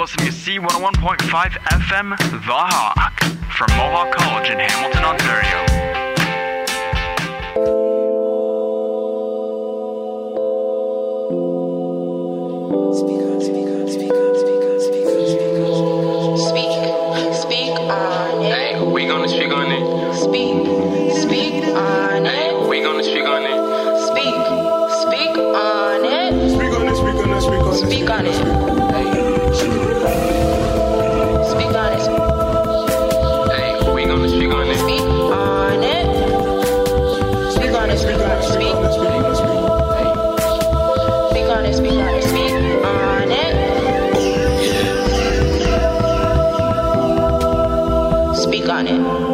listening to C101.5 FM, The Hawk, from Mohawk College in Hamilton, Ontario. Speak on it. Hey, we gonna speak on it. Speak on it. Hey, we gonna speak on it. Speak on it. Speak on it, speak on it, speak on it. Speak on it. Speak on it. Hey, we gonna speak on it. Speak on it. Speak on it. Speak on it. Speak. Speak on it. Speak on it. Speak on it. Speak on it.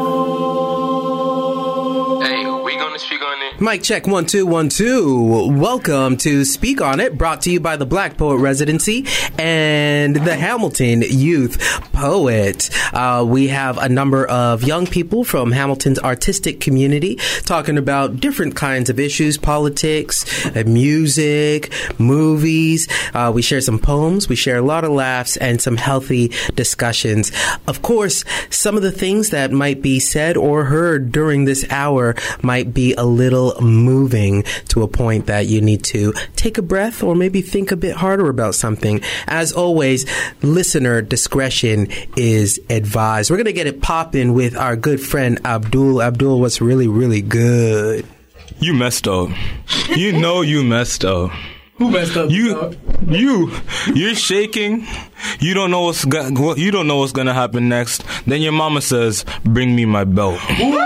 Speak on it. Mic check 1 2 1 2. Welcome to Speak on It, brought to you by the Black Poet Residency and the Hamilton Youth Poet. We have a number of young people from Hamilton's artistic community talking about different kinds of issues, politics, music, movies. We share some poems, we share a lot of laughs, and some healthy discussions. Of course, some of the things that might be said or heard during this hour might be a little moving to a point that you need to take a breath or maybe think a bit harder about something. As always, listener discretion is advised. We're going to get it popping with our good friend Abdul. Abdul, what's really, really good? You messed up. You know you messed up. Who messed up? You're shaking. You don't know what's gonna happen next. Then your mama says, "Bring me my belt."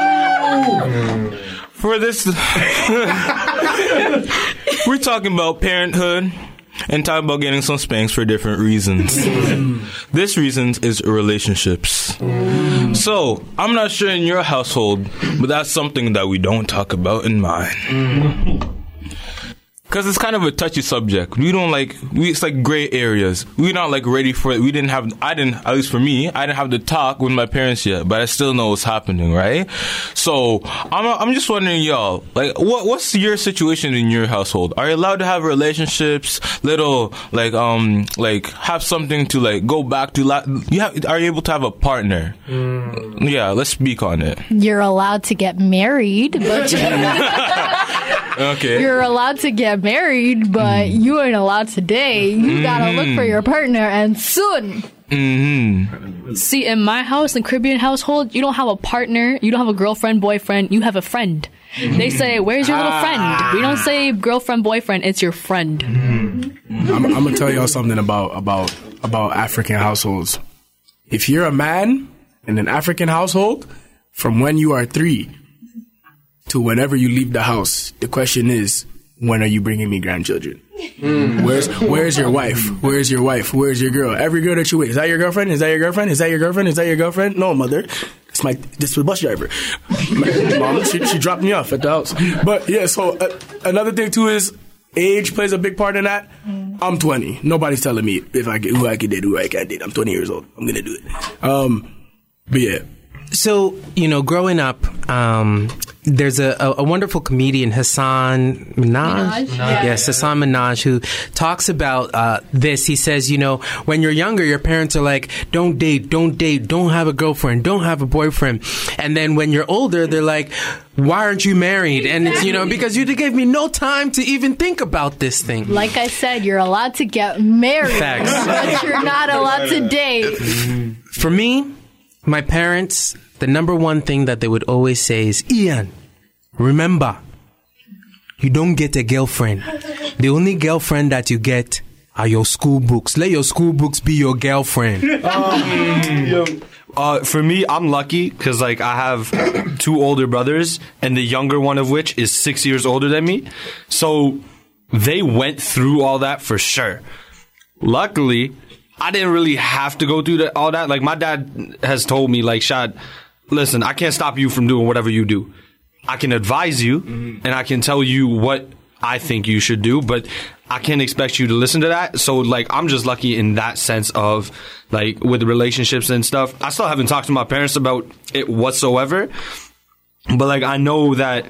For this, we're talking about parenthood and talking about getting some spanks for different reasons. This reason is relationships. So, I'm not sure in your household, but that's something that we don't talk about in mine. Because it's kind of a touchy subject. It's like gray areas. We're not like ready for it. At least for me, I didn't have the talk with my parents yet, but I still know what's happening, right? So, I'm just wondering, y'all, like, what's your situation in your household? Are you allowed to have relationships, have something to, like, go back to? Are you able to have a partner? Yeah, let's speak on it. You're allowed to get married, but... Okay. You're allowed to get married, but you ain't allowed to date. You gotta look for your partner, and soon. Mm-hmm. See, in my house, in Caribbean household, you don't have a partner, you don't have a girlfriend, boyfriend, you have a friend. They say, "Where's your little friend?" We don't say girlfriend, boyfriend, it's your friend. I'm gonna tell y'all something about African households. If you're a man in an African household, from when you are 3 to whenever you leave the house, the question is, when are you bringing me grandchildren? Where's your wife? Where's your wife? Where's your girl? Every girl that you with, is that your girlfriend? Is that your girlfriend? Is that your girlfriend? Is that your girlfriend? No, mother. This was the bus driver. Mom, she dropped me off at the house. But yeah, so another thing too is age plays a big part in that. I'm 20. Nobody's telling me who I can date, who I can't date. I'm 20 years old. I'm gonna do it. But yeah. So, growing up, there's a wonderful comedian, Hassan Minhaj. Yes, Hassan Minhaj, who talks about this. He says, when you're younger, your parents are like, don't date, don't have a girlfriend, don't have a boyfriend. And then when you're older, they're like, why aren't you married? And it's, because you gave me no time to even think about this thing. Like I said, you're allowed to get married, but you're not allowed to date. For me, my parents, the number one thing that they would always say is, Ian, remember, you don't get a girlfriend. The only girlfriend that you get are your school books. Let your school books be your girlfriend. For me, I'm lucky because I have 2 older brothers, and the younger one of which is 6 years older than me. So they went through all that for sure. Luckily, I didn't really have to go through all that. Like, my dad has told me, Shad, listen, I can't stop you from doing whatever you do. I can advise you, and I can tell you what I think you should do, but I can't expect you to listen to that. So, I'm just lucky in that sense of, with relationships and stuff. I still haven't talked to my parents about it whatsoever, but, I know that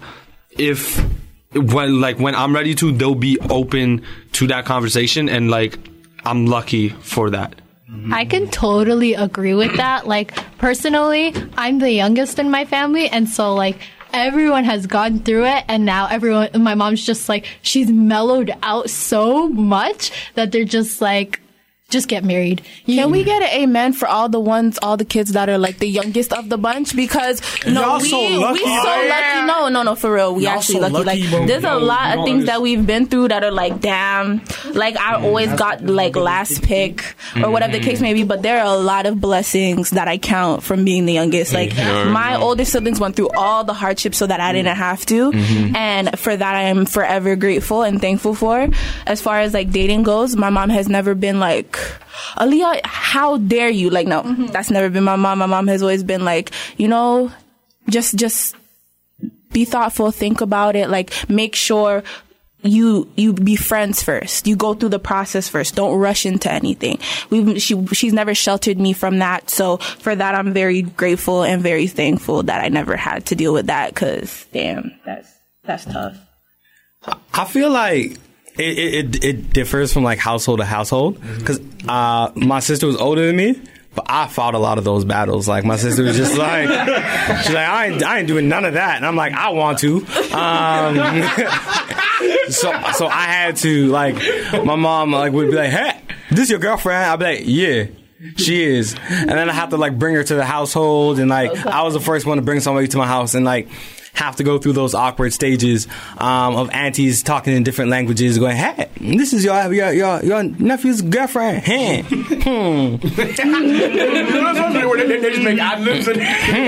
when I'm ready to, they'll be open to that conversation, and, I'm lucky for that. I can totally agree with that. Like, personally, I'm the youngest in my family, and so, like, everyone has gone through it, and now my mom's just like, she's mellowed out so much that they're just like, just get married. Can we get an amen for all the kids that are like the youngest of the bunch? Because we so lucky. No, for real. We actually so lucky. Like, there's a lot of things that we've been through that are like, damn, like I always got like last pick or whatever the case may be. But there are a lot of blessings that I count from being the youngest. Like my older siblings went through all the hardships so that I didn't have to, and for that I am forever grateful and thankful for. As far as like dating goes, my mom has never been like, Aaliyah, how dare you? Like, no, that's never been my mom. My mom has always been like, you know, just be thoughtful, think about it, like make sure you be friends first. You go through the process first. Don't rush into anything. She's never sheltered me from that. So for that, I'm very grateful and very thankful that I never had to deal with that, because damn, that's tough. I feel like it differs from like household to household, because my sister was older than me, but I fought a lot of those battles. Like my sister was just like, she's like, I ain't doing none of that, and I'm like, I want to. So I had to, like, my mom like would be like, hey, this your girlfriend? I'd be like, yeah. She is. And then I have to like bring her to the household, and like I was the first one to bring somebody to my house, and like have to go through those awkward stages of aunties talking in different languages, going, hey, this is your nephew's girlfriend. Hey. They just make ad-libs and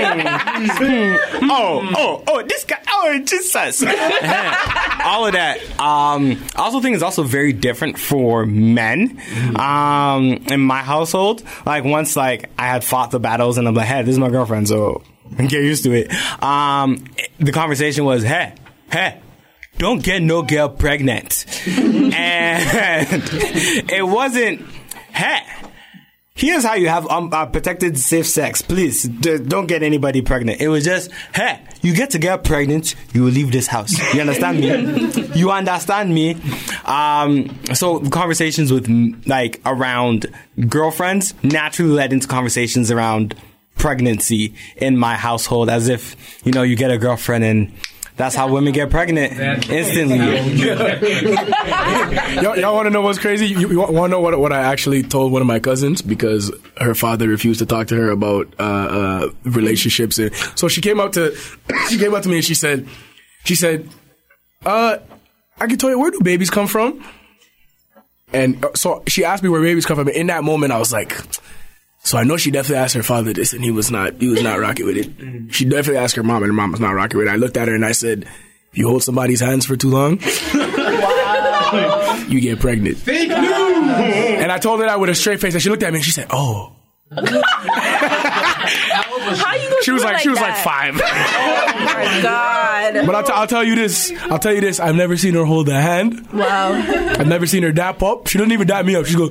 this guy, Jesus. All of that. I also think it's also very different for men. In my household, like once like I had fought the battles and I'm like, hey, this is my girlfriend, so get used to it. The conversation was, hey, don't get no girl pregnant. And it wasn't, hey, here's how you have protected safe sex. Please don't get anybody pregnant. It was just, hey, you get to get pregnant, you will leave this house. You understand me? You understand me? So conversations with like around girlfriends naturally led into conversations around pregnancy in my household, as if, you know, you get a girlfriend and that's how women get pregnant instantly. Y'all want to know what's crazy? You want to know what I actually told one of my cousins, because her father refused to talk to her about relationships. And so she came up to me and she said, I can tell you, where do babies come from? And so she asked me where babies come from. And in that moment, I was like, so I know she definitely asked her father this, and he was not rocking with it. She definitely asked her mom, and her mom was not rocking with it. I looked at her and I said, if you hold somebody's hands for too long, you get pregnant. Fake news! And I told her that with a straight face, and she looked at me and she said, oh. She was like 5. Oh my God. But I'll tell you this. I've never seen her hold a hand. Wow. I've never seen her dap up. She doesn't even dap me up. She goes,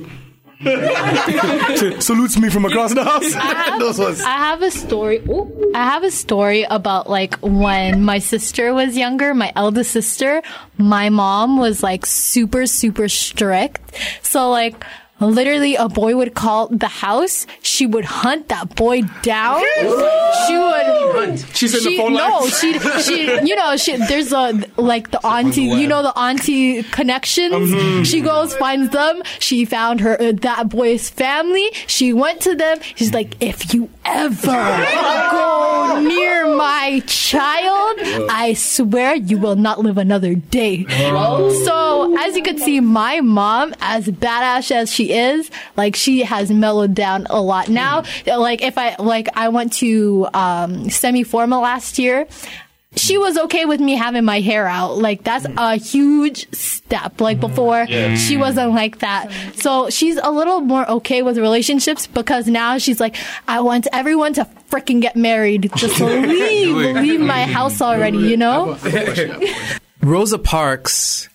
salutes me from across the house. I have a story. I have a story about like when my sister was younger, my eldest sister. My mom was like super, super strict. So like, literally, a boy would call the house. She would hunt that boy down. She would. She's in the phone line. No, there's the auntie. You know the auntie connections. She goes, finds them. She found that boy's family. She went to them. She's like, if you ever go near my child, I swear you will not live another day. So as you can see, my mom, as badass as she is, like, she has mellowed down a lot now. Like, if I went to semi-formal last year, she was okay with me having my hair out. Like, that's a huge step. Like, before, she wasn't like that. So she's a little more okay with relationships, because now she's like, I want everyone to freaking get married. Just leave my house already, you know? Rosa Parks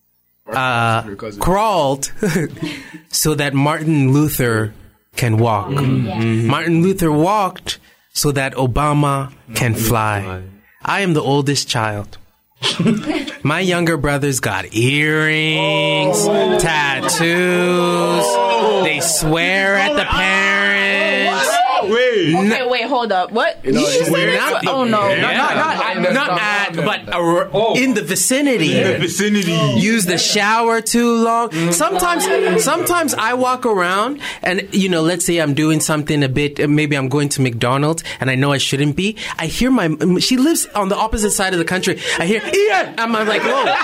crawled so that Martin Luther can walk. Martin Luther walked so that Obama can fly. I am the oldest child. My younger brothers got earrings, tattoos. They swear at the parents. Wait, hold up. What? You know, Did you say that? Oh no. Not at, but in the vicinity. Use the shower too long. Sometimes I walk around and, let's say I'm doing something a bit, maybe I'm going to McDonald's and I know I shouldn't be. I hear she lives on the opposite side of the country. I hear, Ian! I'm like,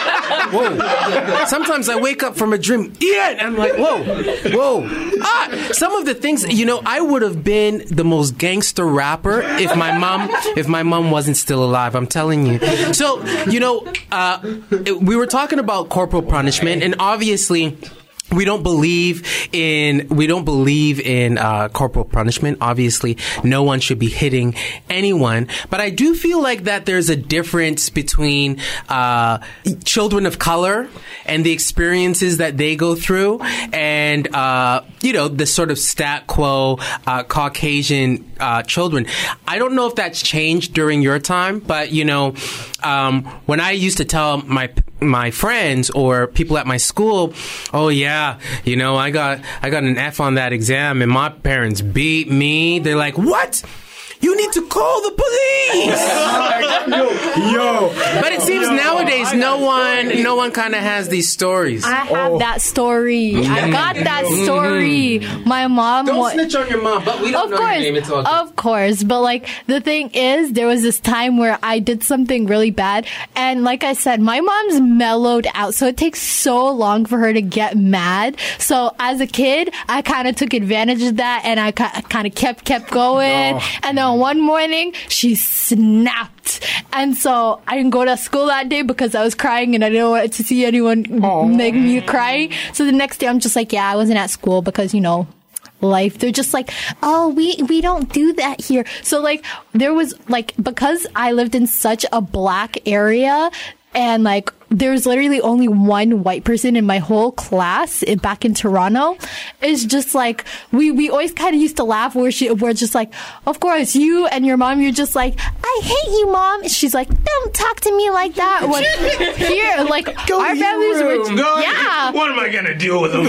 whoa. Sometimes I wake up from a dream, Ian! I'm like, whoa. Some of the things, I would have been the most gangster rapper if my mom wasn't still alive. I'm telling you. So, we were talking about corporal punishment, and obviously we don't believe in corporal punishment. Obviously, no one should be hitting anyone. But I do feel like that there's a difference between children of color and the experiences that they go through, and the sort of stat quo Caucasian children. I don't know if that's changed during your time, but when I used to tell my friends or people at my school, oh yeah, I got an F on that exam and my parents beat me. They're like, what? You need to call the police. Yo. But it seems nowadays no one kind of has these stories. I have that story. I got that story. My mom. Don't snitch on your mom, but we don't know your name. It's all good. Of course, but the thing is, there was this time where I did something really bad, and like I said, my mom's mellowed out, so it takes so long for her to get mad. So as a kid, I kind of took advantage of that, and I kind of kept going, and then one morning she snapped, and so I didn't go to school that day because I was crying and I didn't want to see anyone make me cry. So the next day I'm just like, I wasn't at school because life. They're just like, oh, we don't do that here. So there was because I lived in such a black area, and there's literally only one white person in my whole class back in Toronto. It's just we always kind of used to laugh we're just like, of course, you and your mom, you're just like, I hate you, Mom. She's like, don't talk to me like that. Here, our families were, yeah. What am I going to deal with them?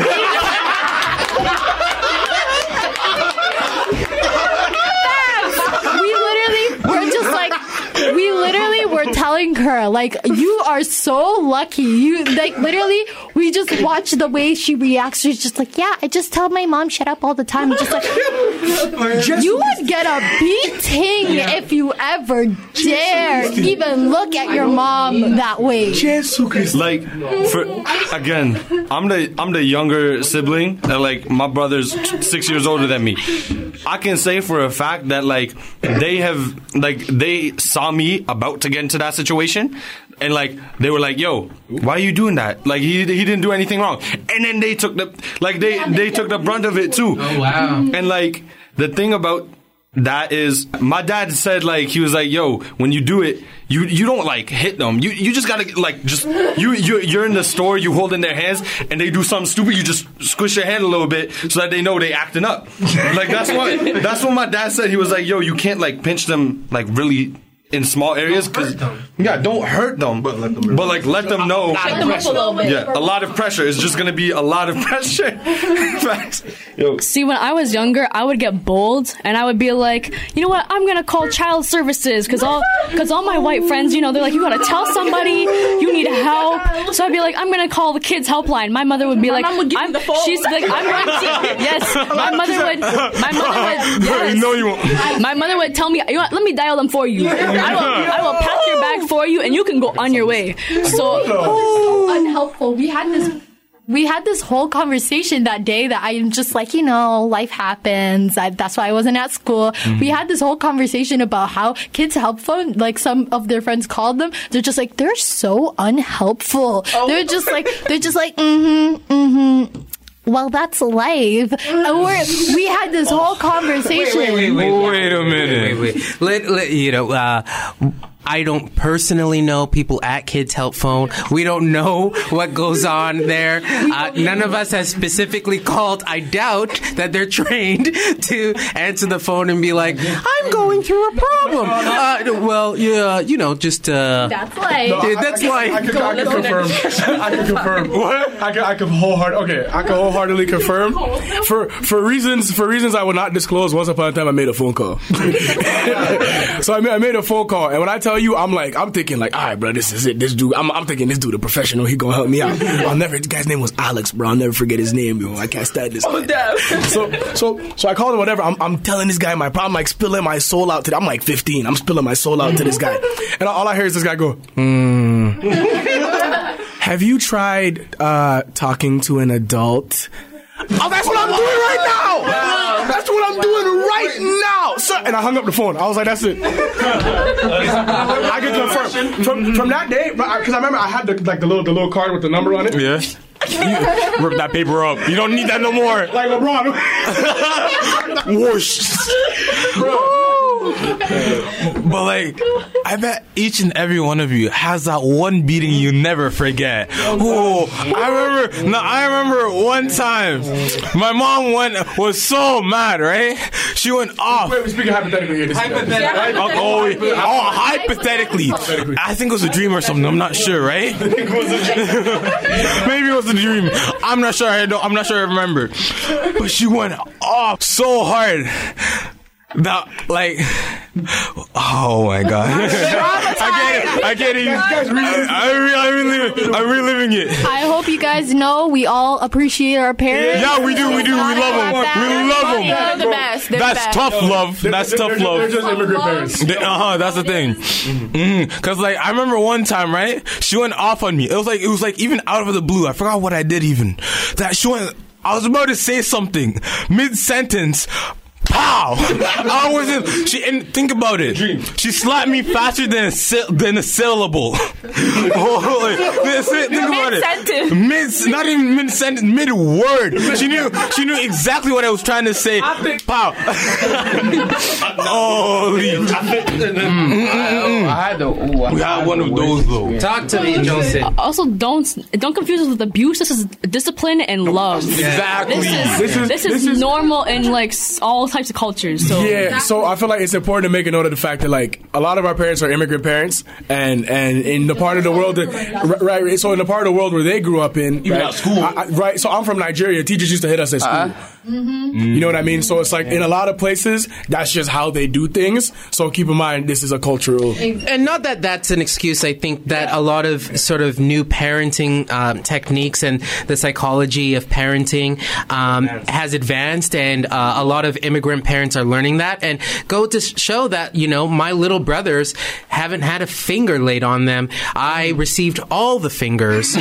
We literally were telling her, you are so lucky. You, literally, we just watch the way she reacts. She's just like, I just tell my mom shut up all the time. Just you would get a beating if you ever dare even look at your mom that way. I'm the younger sibling, and my brother's 6 years older than me. I can say for a fact that they saw me about to get into that situation, and they were like, yo, why are you doing that? He didn't do anything wrong. And then they took the they took the brunt of it too. Oh wow. And the thing about that is, my dad said he was like, yo, when you do it, you don't hit them. You just gotta you're in the store, you hold in their hands, and they do something stupid, you just squish your hand a little bit so that they know they acting up. That's what my dad said. He was like, yo, you can't pinch them really in small areas, because don't hurt them, but let them know. A lot of pressure. It's just gonna be a lot of pressure. See, when I was younger, I would get bold and I would be like, you know what, I'm gonna call child services, because all my white friends, they're like, you gotta tell somebody, you need help. So I'd be like, I'm gonna call the kids helpline. My mother would be like, she's like, I'm going to, yes. My mother would, yes. No, you won't. My mother would tell me, you know what, let me dial them for you. I will pack your bag for you, and you can go on your way. So unhelpful. We had this whole conversation that day that I'm just like, life happens. That's why I wasn't at school. Mm-hmm. We had this whole conversation about how kids' help phone, some of their friends called them. They're just like, they're so unhelpful. Oh. They're just like, well, that's life. We had this whole conversation. Wait a minute. Wait. I don't personally know people at Kids Help Phone. We don't know what goes on there. None of us has specifically called. I doubt that they're trained to answer the phone and be like, I'm going through a problem. Well, yeah, just... That's life. No, that's life. I can confirm. I can confirm. What? I can wholeheartedly confirm. For reasons I will not disclose, once upon a time I made a phone call. So I made a phone call, and when I tell you, I'm thinking like, all right, bro, this is it. This dude, I'm thinking this dude a professional. He gonna help me out. This guy's name was Alex, bro. I'll never forget his name, yo. I can't stand this. Oh, damn. So I called him, whatever. I'm telling this guy my problem, like spilling my soul out to. I'm like 15. I'm spilling my soul out to this guy, and all I hear is this guy go, Have you tried talking to an adult? Oh, that's what I'm doing right now. Wow. That's what I'm doing right now, sir. And I hung up the phone. I was like, that's it. I can confirm. From that day, because I remember I had the little card with the number on it. Yeah. Rip that paper up. You don't need that no more. Like LeBron. Whoosh. But like, I bet each and every one of you has that one beating you never forget. Oh, I remember one time my mom was so mad, right? She went off. Wait, we're speaking hypothetically here. Hypothetically. I think it was a dream or something. I'm not sure, right? Maybe it was a dream. I'm not sure. I'm not sure I remember. But she went off so hard. That, like, oh my god. I can't even. I'm reliving it. I hope you guys know we all appreciate our parents. Yeah, we do. We love them. They're the best. That's tough love. That's tough love. They're just immigrant parents. That's the thing. Because, like, I remember one time, right? She went off on me. It was like even out of the blue. I forgot what I did even. I was about to say something mid-sentence. Pow! And think about it. She slapped me faster than a syllable. Think about it. Not even mid-sentence, mid-word. She knew exactly what I was trying to say. Pow! Holy! We had one of those though. Talk to me, Joseph. Also, don't confuse us with abuse. This is discipline and love. Exactly. This is normal in like all types of cultures. So. Yeah, so I feel like it's important to make a note of the fact that like a lot of our parents are immigrant parents, and in the part of the world right. So in the part of the world where they grew up in, even at school, right? So I'm from Nigeria. Teachers used to hit us at school. You know what I mean? So it's like in a lot of places, that's just how they do things. So keep in mind, this is a cultural. And not that that's an excuse. I think that a lot of sort of new parenting techniques and the psychology of parenting has advanced, and a lot of immigrant parents are learning that, and go to show that, my little brothers haven't had a finger laid on them. I received all the fingers.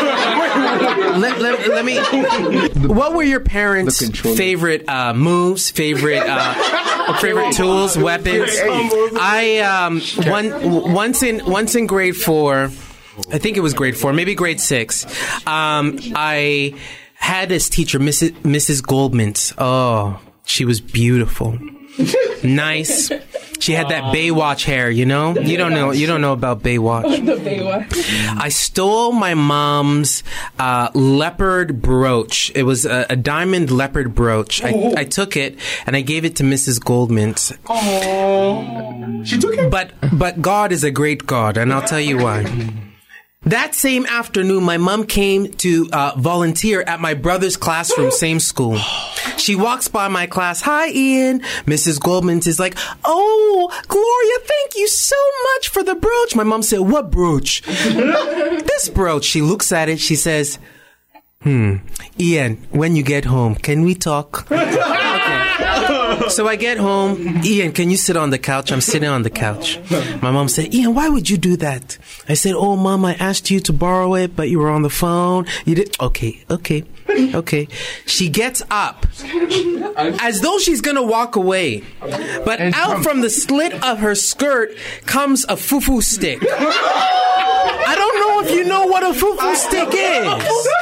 Let me. What were your parents' favorite moves? Favorite tools, weapons? I once in grade 4, I think it was grade 4, maybe grade 6. I had this teacher, Mrs. Goldmans. Oh, she was beautiful, nice. She had that Baywatch hair, You don't know about Baywatch. The Baywatch. I stole my mom's leopard brooch. It was a diamond leopard brooch. I took it and I gave it to Mrs. Goldmans. Oh, she took it. But God is a great God, and I'll tell you why. That same afternoon, my mom came to volunteer at my brother's classroom, same school. She walks by my class. Hi, Ian. Mrs. Goldman is like, oh, Gloria, thank you so much for the brooch. My mom said, what brooch? This brooch. She looks at it. She says, Ian, when you get home, can we talk? Okay. So I get home. Ian, can you sit on the couch? I'm sitting on the couch. My mom said, Ian, why would you do that? I said, oh, Mom, I asked you to borrow it, but you were on the phone. You did. Okay. She gets up as though she's going to walk away. But out from the slit of her skirt comes a fufu stick. I don't know if you know what a fufu stick is.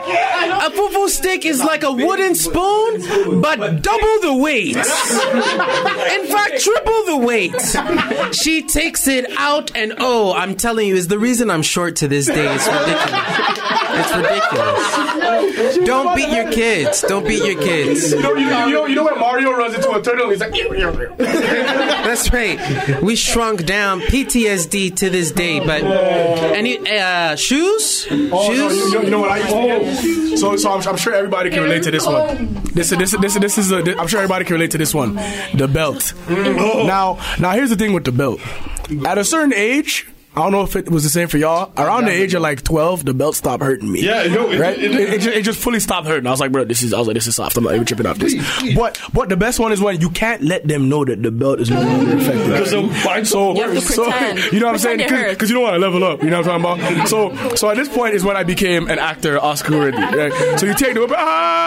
A fufu stick is like a wooden spoon, but double the weight. In fact, triple the weight. She takes it out, and I'm telling you, is the reason I'm short to this day. It's ridiculous. It's ridiculous. Don't beat your kids. Don't beat your kids. You know when Mario runs into a turtle, he's like... That's right. We shrunk down. PTSD to this day, but... Any shoes? Shoes? You know what I used to do? So I'm sure everybody can relate to this one. I'm sure everybody can relate to this one. The belt. Now here's the thing with the belt. At a certain age, I don't know if it was the same for y'all. Around the age of like 12, the belt stopped hurting me. Yeah, right? It just fully stopped hurting. I was like, bro, this is soft. I'm not even tripping off this. But the best one is when you can't let them know that the belt is no longer effective. So you have to pretend. You know what I'm saying? Because you don't want to level up. You know what I'm talking about? So at this point is when I became an actor, Oscar worthy. Right? So you take the whip.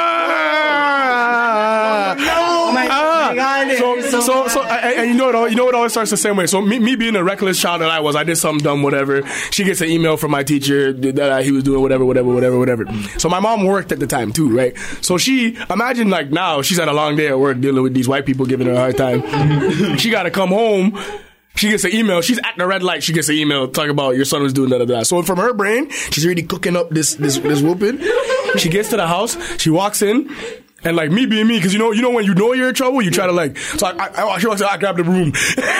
And you know it always starts the same way. So me being a reckless child that I was, I did something dumb, whatever. She gets an email from my teacher that he was doing whatever. So my mom worked at the time too, right? So she, imagine like now, she's had a long day at work dealing with these white people giving her a hard time. She got to come home. She gets an email. She's at the red light. She gets an email talking about your son was doing that. So from her brain, she's already cooking up this whooping. She gets to the house. She walks in. And like me being me, because you know when you know you're in trouble, you try to like. So she walks in, I grab the broom.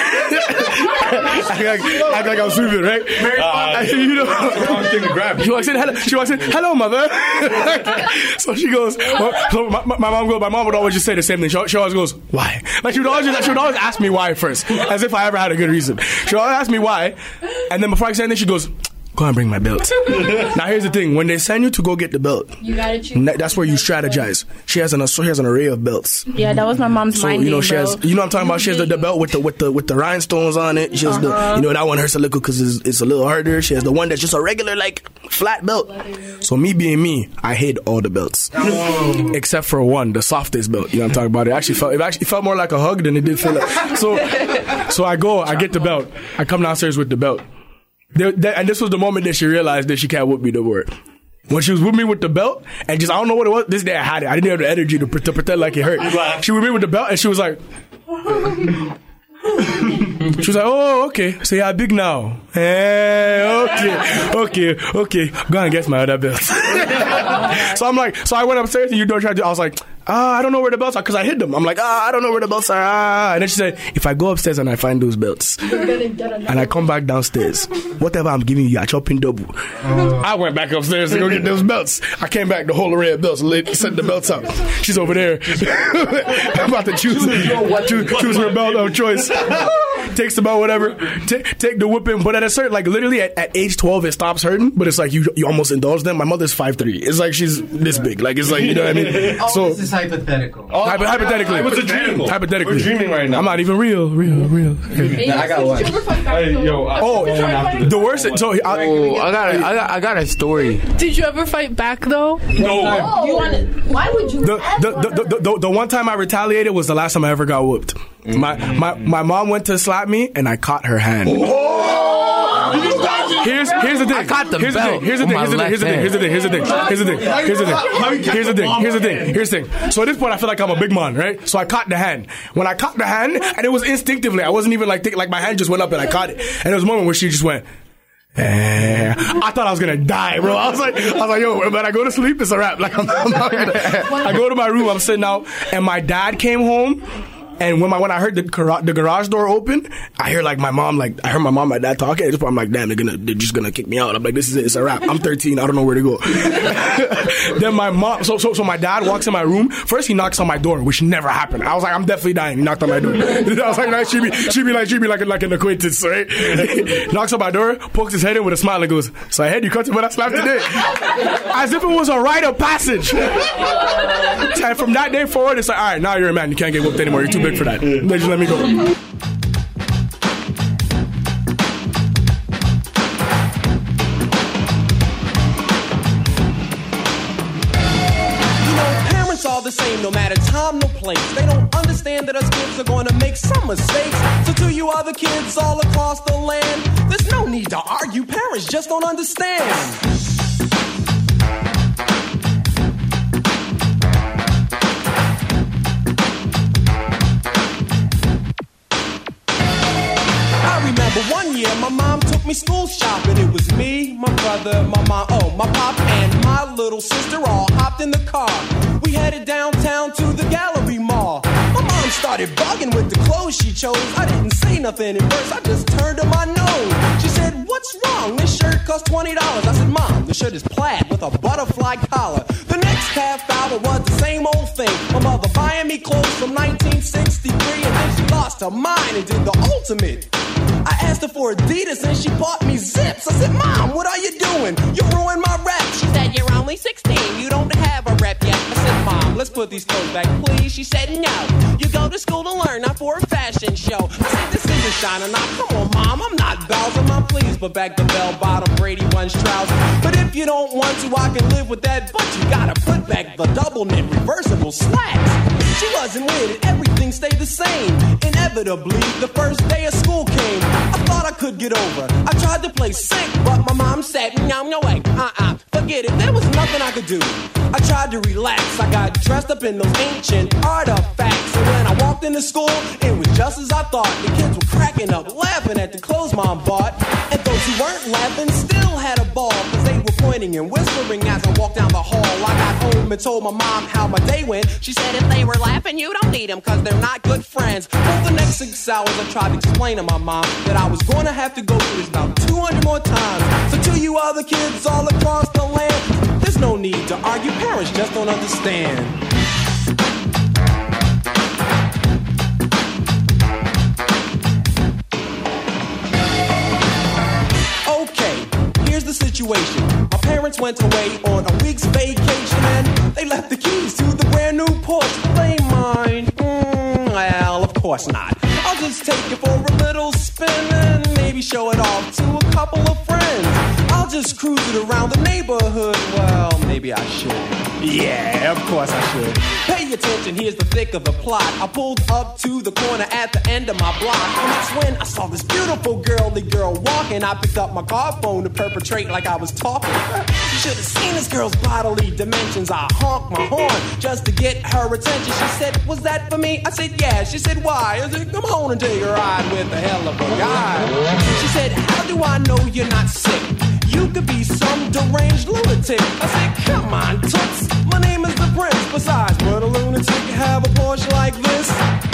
Act like I'm stupid, right? Wrong thing to grab. She walks in, hello, mother. So she goes. So my mom would always just say the same thing. She always goes, why? Like she would always ask me why first, as if I ever had a good reason. She would always ask me why, and then before I say anything, she goes, go and bring my belt. Now here's the thing: when they send you to go get the belt, you gotta choose. That's where you strategize. She has an array of belts. Yeah, that was my mom's mind game, she has. You know what I'm talking about? She has the belt with the rhinestones on it. She has that one hurts a little because it's a little harder. She has the one that's just a regular like flat belt. So me being me, I hid all the belts except for one, the softest belt. You know what I'm talking about? It actually felt more like a hug than it did feel like. So I get the belt. I come downstairs with the belt. And this was the moment that she realized that she can't whoop me no more. When she was with me with the belt, and just, I don't know what it was, this day I had it. I didn't have the energy to pretend like it hurt. She was with me with the belt, and she was like... She was like, oh, okay. So you're big now. Okay. Go and get my other belt. So I went upstairs and I was like, I don't know where the belts are because I hid them. I'm like, I don't know where the belts are. And then she said, if I go upstairs and I find those belts and I come back downstars, whatever I'm giving you, I chop in double. I went back upstairs to go get those belts. I came back, the whole array of belts, set the belts up. She's over there about to choose her belt of choice. Takes the belt, whatever. Take the whipping, but at a certain, like literally at age 12, it stops hurting. But it's like you almost indulge them. My mother's 5'3". It's like she's this big. Like it's like, you know what I mean. So this is hypothetical. Hypothetically, it was a dream. Hypothetically, we're dreaming right now. I'm not even real. Okay. I got one. The worst. So I got a story. Did you ever fight back though? No. Why would you? The one time I retaliated was the last time I ever got whooped. My mom went to slap me and I caught her hand. Here's the thing. I caught the belt. Here's the thing. So at this point, I feel like I'm a big man, right? So I caught the hand. When I caught the hand, and it was instinctively, I wasn't even like my hand just went up and I caught it. And there was a moment where she just went. I thought I was gonna die, bro. I was like, yo, when I go to sleep, it's a wrap. Like I'm not gonna. I go to my room, I'm sitting out, and my dad came home. And when I heard the garage door open, I heard my mom, my dad talking. At this point, I'm like, damn, they're just gonna kick me out. I'm like, this is it, it's a wrap. I'm 13, I don't know where to go. Then my mom, so my dad walks in my room. First, he knocks on my door, which never happened. I was like, I'm definitely dying. He knocked on my door. I was like, nah, she be like an acquaintance, right? Knocks on my door, pokes his head in with a smile, and goes, "So I heard you cut him when I slapped today," as if it was a rite of passage. And from that day forward, it's like, all right, now you're a man. You can't get whooped anymore. You're too big for that. They just let me go. Parents are the same, no matter time, no place. They don't understand that us kids are going to make some mistakes. So to you other kids all across the land, there's no need to argue. Parents just don't understand. school shopping. It was me, my brother, my mom, my pop, and my little sister all hopped in the car. We headed downtown to the Gallery Mall. My mom started bugging with the clothes she chose. I didn't say nothing at first, I just turned to my nose. She said, "What's wrong? This shirt costs $20. I said, "Mom, the shirt is plaid with a butterfly collar." The next half hour was the same old thing. My mother buying me clothes from 1963, and then she lost her mind and did the ultimate. I asked her for Adidas and she bought me Zips. I said, "Mom, what are you doing? You ruined my rep." She said, "You're only 16, you don't have a rep yet." I said, "Mom, let's put these clothes back, please." She said, "No, you go to school to learn, not for a fashion show." I said, "This isn't China, now come on, Mom, I'm not Bowser, Mom, please put back the bell-bottom Brady Bunch trousers. But if you don't want to, I can live with that, but you gotta put back the double-knit reversible slacks." She wasn't with it, everything stayed the same. Inevitably, the first day of school came. I thought I could get over. I tried to play sick, but my mom said, no way, forget it, there was nothing I could do. I tried to relax, I got dressed up in those ancient artifacts. And when I walked into school, it was just as I thought. The kids were cracking up, laughing at the clothes Mom bought. And those who weren't laughing still had a ball, cause they were pointing and whispering as I walked down the hall. I got home and told my mom how my day went. She said, "If they were laughing, you don't need them, cause they're not good friends." For the next 6 hours, I tried to explain to my mom that I was going to have to go through this about 200 more times. So to you other kids all across the land, there's no need to argue, parents just don't understand. Okay, here's the situation. My parents went away on a week's vacation and they left the keys to the brand new Porsche. They mine? Well, of course not. I'll just take it for a little spin and maybe show it off to a couple of friends. I'll just cruise it around the neighborhood. Well, maybe I should. Yeah, of course I should. Pay attention, here's the thick of the plot. I pulled up to the corner at the end of my block, and that's when I saw this beautiful girly girl walking. I picked up my car phone to perpetrate like I was talking. You should have seen this girl's bodily dimensions. I honked my horn just to get her attention. She said, "Was that for me?" I said, "Yeah." She said, "Why?" I said, "Come on and take a ride with a hell of a guy." She said, "How do I know you're not sick? You could be some deranged lunatic." I said, "Come on, toots, my name is the Prince. Besides, would a lunatic have a Porsche like this?"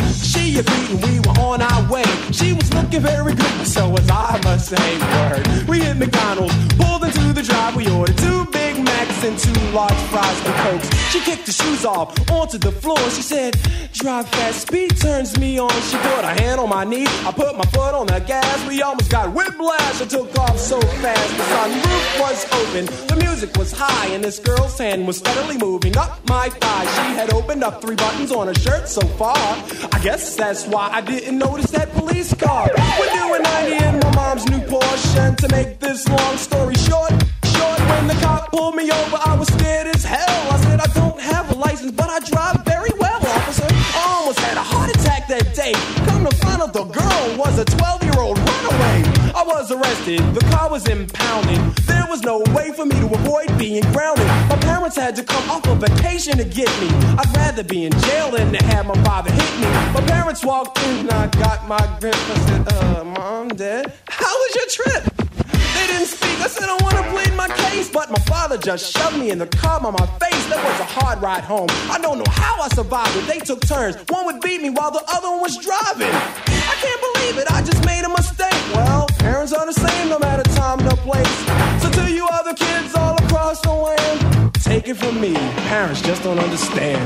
She agreed and we were on our way. She was looking very good, so was I, must say. Word. We hit McDonald's, pulled into the drive. We ordered 2 Big Macs and 2 large fries and Cokes. She kicked the shoes off onto the floor. She said, "Drive fast, speed turns me on." She put her hand on my knee. I put my foot on the gas. We almost got whiplash. I took off so fast. The sunroof was open. The music was high. And this girl's hand was steadily moving up my thigh. She had opened up 3 buttons on her shirt so far. I guess that's why I didn't notice that police car. We're doing 90 in my mom's new Porsche. And to make this long story short, when the cop pulled me over, I was scared as hell. I said, "I don't have a license, but I drive very well, officer." I almost had a heart attack that day. Come to find out, the girl was a 12-year-old runaway. I was arrested, the car was impounded. There was no way for me to avoid being grounded. My parents had to come off on vacation to get me. I'd rather be in jail than to have my father hit me. My parents walked in and I got my grip. I said, "Mom, Dad, how was your trip?" They didn't speak. I said, "I want to plead my case," but my father just shoved me in the car by my face. That was a hard ride home. I don't know how I survived it. They took turns. One would beat me while the other one was driving. I can't believe it. I just made a mistake. Well, parents are the same no matter time, no place. So to you other kids all across the land, take it from me. Parents just don't understand.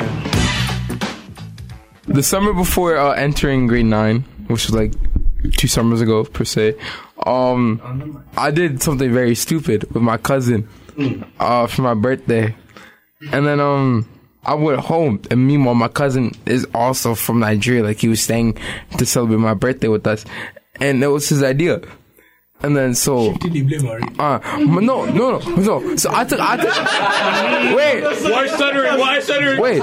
The summer before entering grade 9, which was like 2 summers ago per se, I did something very stupid with my cousin for my birthday. And then I went home, and meanwhile my cousin is also from Nigeria. Like, he was staying to celebrate my birthday with us, and that was his idea. And then so no. So I took wait. Why stuttering? Wait.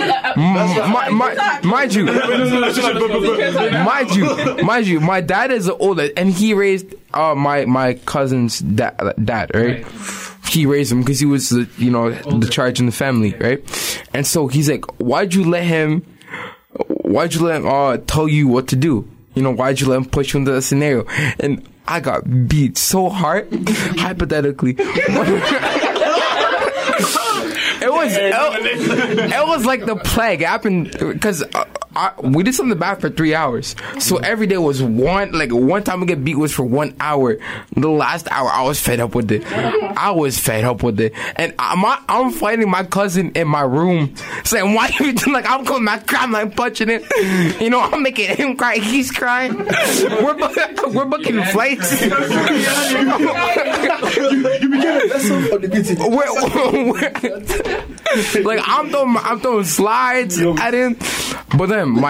Mind you, my dad is the oldest, and he raised my cousin's dad, right? He raised him because he was the charge in the family, right? And so he's like, why'd you let him tell you what to do? Why'd you let him push you into the scenario? And I got beat so hard, hypothetically. It was like the plague. It happened because we did something bad for 3 hours. So every day was one time we get beat was for 1 hour. The last hour, I was fed up with it. And I'm fighting my cousin in my room, saying, "Why you doing?" Like I'm coming back, crying, like punching it. You know, I'm making him cry. He's crying. We're booking flights. That's so funny. Like I'm throwing slides at him, but then my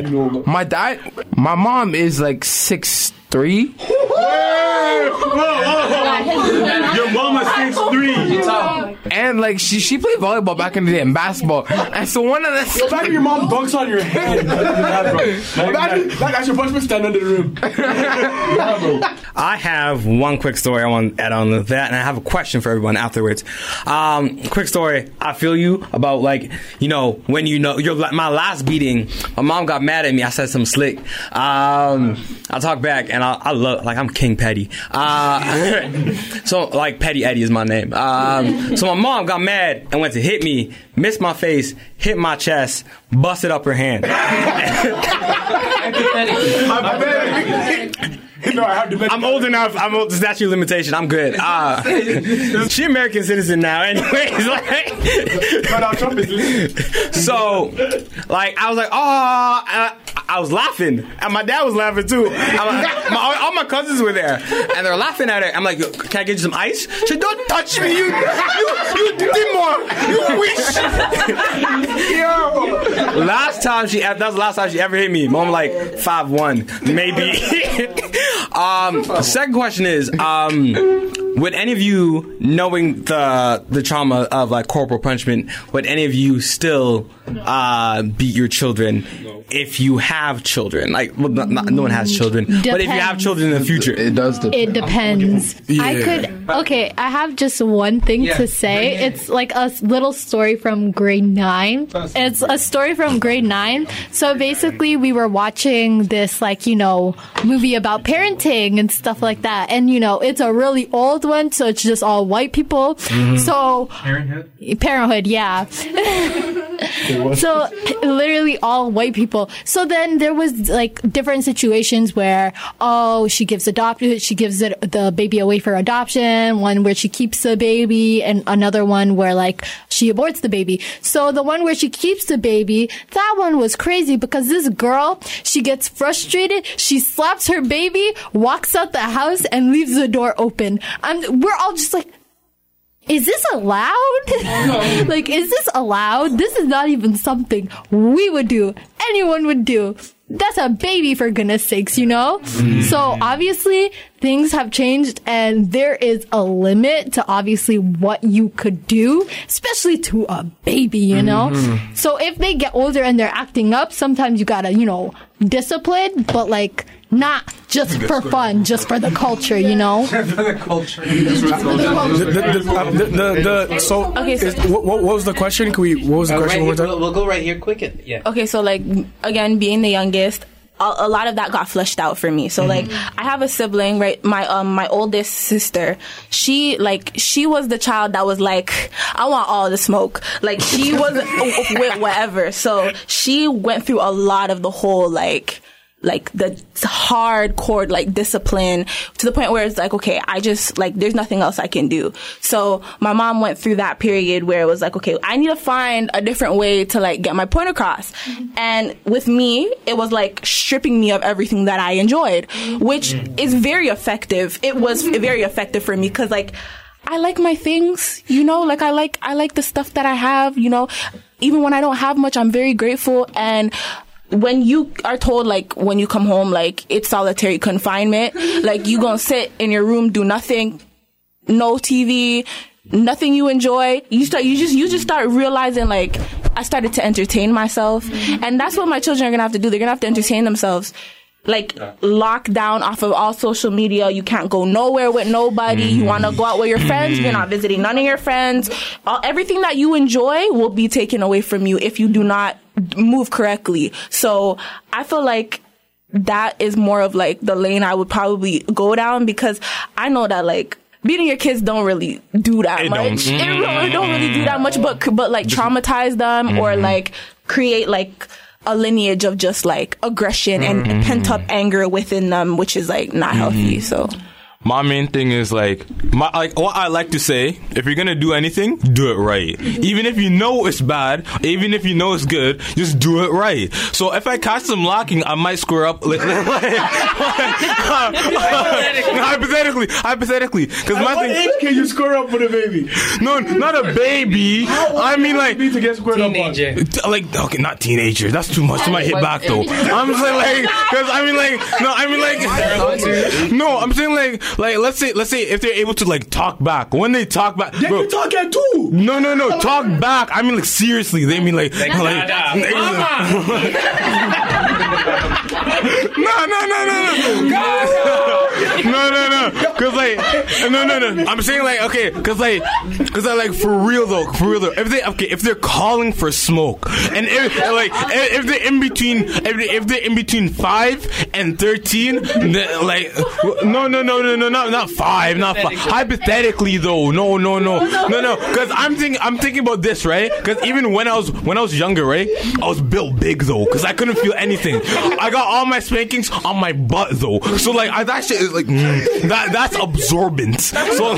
mom is like 6'3". Your mama's 6'3". And like she played volleyball back in the day and basketball. And so one of the imagine your mom dunks on your head. Like I should punch me stand under the room. I have one quick story I want to add on to that, and I have a question for everyone afterwards. Quick story. I feel you about when my last beating, my mom got mad at me. I said something slick. I talk back, and I love I'm King Petty. So Petty Eddie is my name. So my mom got mad and went to hit me, missed my face, hit my chest, busted up her hand. I'm old enough. I'm old. The statute of limitation. I'm good. She American citizen now. Anyways, Trump is leaving. So, I was like, oh, I was laughing, and my dad was laughing too. All my cousins were there, and they're laughing at it. I'm like, can I get you some ice? She said, don't touch me, you demon, you wish. Yo. That was the last time she ever hit me. Mom 5'1", maybe. Second question is, would any of you, knowing the trauma of corporal punishment, would any of you still beat your children if you have children? No one has children, Depends. but if you have children in the future, it does. It depends. Yeah. I have just one thing to say. It's like a little story from grade 9. It's a story from grade 9. So basically, we were watching this movie about parenting and stuff like that, and it's a really old one, so it's just all white people. Mm-hmm. So Parenthood, yeah. So literally all white people. So then there was different situations where she gives the baby away for adoption, one where she keeps the baby, and another one where she aborts the baby. So the one where she keeps the baby, that one was crazy because this girl, she gets frustrated, she slaps her baby, walks out the house, and leaves the door open. We're all just like, is this allowed? Is this allowed? This is not even something we would do. Anyone would do. That's a baby, for goodness sakes, So obviously things have changed, and there is a limit to obviously what you could do, especially to a baby, Mm-hmm. So if they get older and they're acting up, sometimes you gotta, discipline, but not just for fun, just for the culture, For the culture. What was the question? What was the question? Right, we'll go right here quick. Yeah. Okay, so again, being the youngest, a lot of that got fleshed out for me. So I have a sibling, right? My oldest sister, she was the child that was I want all the smoke. She was with whatever. So she went through a lot of the whole the hardcore discipline, to the point where it's okay, I just there's nothing else I can do. So my mom went through that period where it was okay, I need to find a different way to get my point across. Mm-hmm. And with me, it was stripping me of everything that I enjoyed, which is very effective. It was very effective for me because I like my things, I like the stuff that I have, even when I don't have much, I'm very grateful. And when you are told, when you come home, it's solitary confinement, you gonna sit in your room, do nothing, no TV, nothing you enjoy, you just start realizing, I started to entertain myself. Mm-hmm. And that's what my children are gonna have to do. They're gonna have to entertain themselves. Lock down off of all social media. You can't go nowhere with nobody. Mm-hmm. You want to go out with your friends, you're not visiting none of your friends. Everything that you enjoy will be taken away from you if you do not move correctly. So I feel that is more of like the lane I would probably go down, because I know that like beating your kids don't really do that much. It don't really do that much, but like traumatize them or like create like a lineage of just like aggression and pent up anger within them, which is like not healthy. So my main thing is like what I like to say, if you're gonna do anything, do it right. Even if you know it's bad, even if you know it's good, just do it right. So if I catch them locking, I might square up hypothetically, because my thing, age can you square up with a baby? No, not a baby. I mean like need to get squared teenager. Like okay, not teenager. That's too much. I might hit back though. I'm saying like, because I'm saying like let's say if they're able to like talk back. When they talk back, they can talk at too. No, talk back. I mean like seriously. They mean like No. Cause like no. I'm saying like okay, cause I like for real though. If they're calling for smoke, and if they're in between 5 and 13, like no, not 5, not 5. Hypothetically though, no. Cause I'm thinking about this, right? Cause even when I was younger, right, I was built big though, cause I couldn't feel anything. I got all my spankings on my butt though, so like that shit is like that's absorbent. So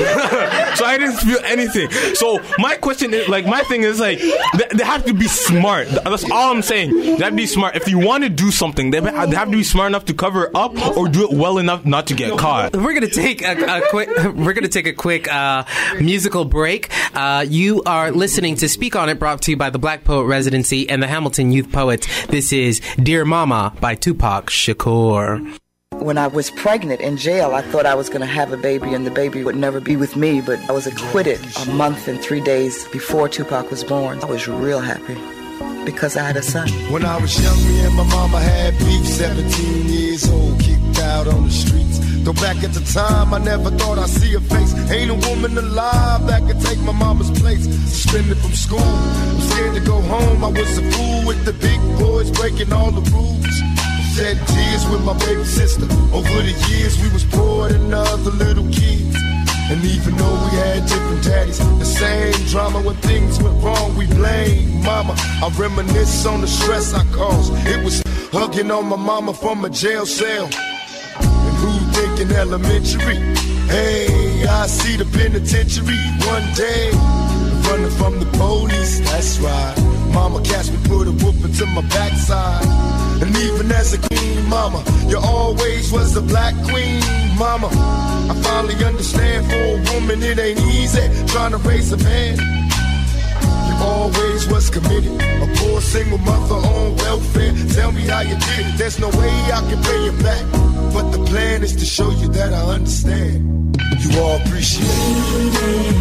I didn't feel anything. So my question is like, my thing is like they have to be smart. That's all I'm saying. They have to be smart. If you want to do something, they have to be smart enough to cover it up or do it well enough not to get caught. We're gonna take a quick musical break. You are listening to Speak On It, brought to you by the Black Poet Residency and the Hamilton Youth Poets. This is Dear Mama by Tupac Shakur. When I was pregnant in jail, I thought I was going to have a baby and the baby would never be with me, but I was acquitted a month and 3 days before Tupac was born. I was real happy because I had a son. When I was young, me and my mama had beef, 17 years old, kicked out on the streets. Though back at the time, I never thought I'd see her face. Ain't a woman alive that could take my mama's place. Suspended from school, I'm scared to go home. I was a fool with the big boys breaking all the rules. Shed tears with my baby sister. Over the years, we was poor than other little kids. And even though we had different daddies, the same drama when things went wrong, we blame mama. I reminisce on the stress I caused. It was hugging on my mama from a jail cell. And who thinking elementary? Hey, I see the penitentiary one day. Running from the police, that's right. Mama catch me, put a whooping to my backside. And even as a queen, mama, you always was a black queen, mama. I finally understand for a woman it ain't easy trying to raise a man. You always was committed, a poor single mother on welfare. Tell me how you did it, there's no way I can pay you back. But the plan is to show you that I understand. You all appreciate it.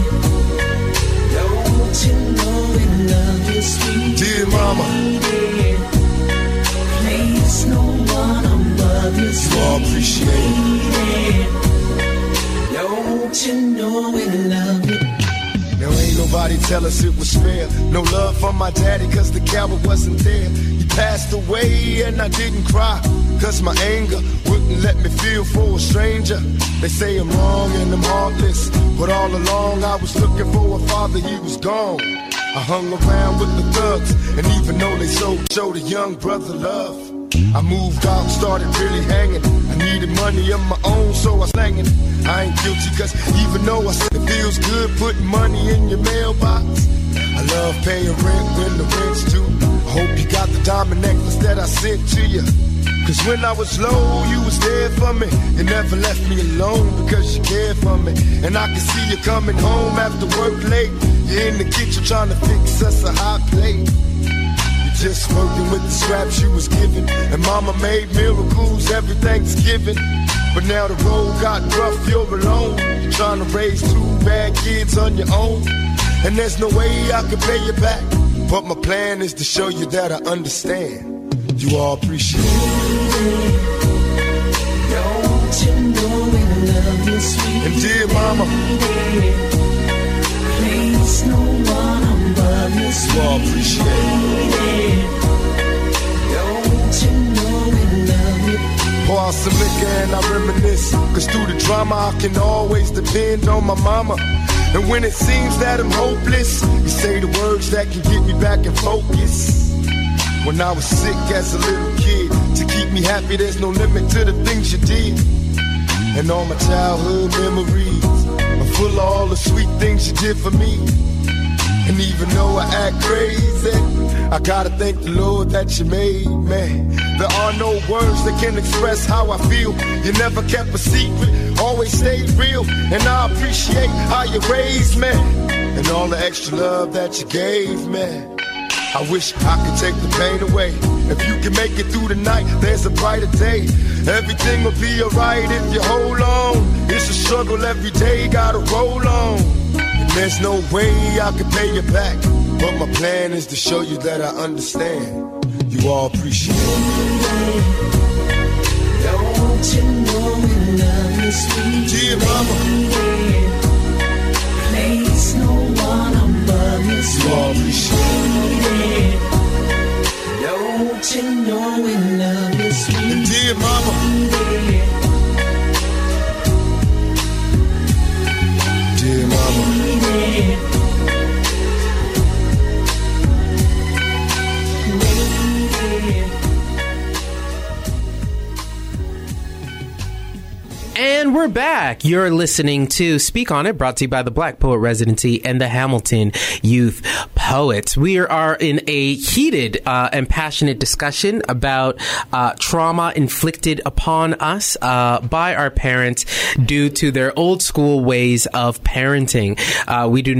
Don't you know we love you, sweet dear mama? Please, no one above you, sweet. You all appreciate it. Don't you know we love you? Now ain't nobody tell us it was fair. No love from my daddy cause the coward wasn't there. He passed away and I didn't cry cause my anger wouldn't let me feel for a stranger. They say I'm wrong and I'm heartless, but all along I was looking for a father, he was gone. I hung around with the thugs, and even though they showed a young brother love, I moved out, started really hanging. I needed money of my own, so I was slanging. I ain't guilty, cause even though I said it feels good putting money in your mailbox, I love paying rent when the rent's due. I hope you got the diamond necklace that I sent to you. Cause when I was low, you was there for me. You never left me alone because you cared for me. And I can see you coming home after work late. You're in the kitchen trying to fix us a hot plate. You're just working with the scraps you was given. And mama made miracles every Thanksgiving. But now the road got rough, you're alone. You're trying to raise 2 bad kids on your own. And there's no way I can pay you back. But my plan is to show you that I understand. You all appreciate it. Don't you know we love you, sweet. And dear mama, please, no one above you, sweet. You all appreciate it. Don't you know we love you? some liquor and I reminisce. Cause through the drama I can always depend on my mama. And when it seems that I'm hopeless, you say the words that can get me back in focus. When I was sick as a little kid, to keep me happy there's no limit to the things you did. And all my childhood memories are full of all the sweet things you did for me. And even though I act crazy, I gotta thank the Lord that you made me. There are no words that can express how I feel. You never kept a secret, always stayed real. And I appreciate how you raised me, and all the extra love that you gave me. I wish I could take the pain away. If you can make it through the night, there's a brighter day. Everything will be alright if you hold on. It's a struggle every day, gotta roll on. And there's no way I can pay you back, but my plan is to show you that I understand. You all appreciate it. Don't you know we love you, sweet dear mama. Place no one above you, sweet. You all appreciate it. Don't you know we love you, sweet dear mama. Dear mama. And we're back. You're listening to Speak On It, brought to you by the Black Poet Residency and the Hamilton Youth Poets. We are in a heated and passionate discussion about trauma inflicted upon us by our parents due to their old school ways of parenting. We do